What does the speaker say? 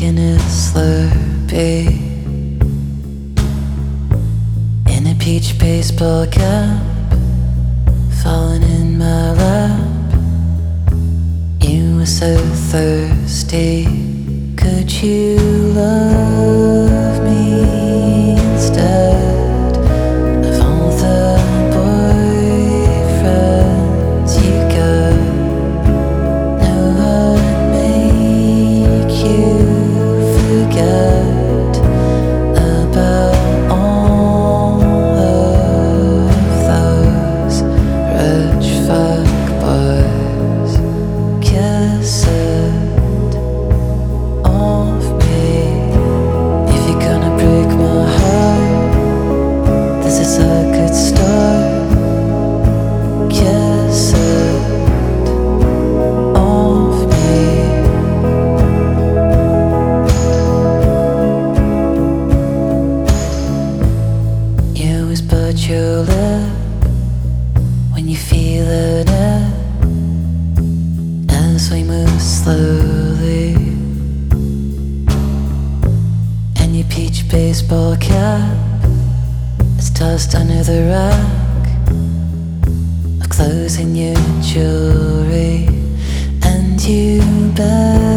taking a Slurpee in a peach baseball cap, falling in my lap. You were so thirsty. Could you love me instead of all the boyfriends you got? No one make you forget about all of those rich fuck boys. Kiss it off me if you're gonna break my heart. This is a good start. Kiss it off me. You always bite your lip when you feel it as we move slowly, and your peach baseball cap is tossed under the rack of clothes and your jewelry, and you bet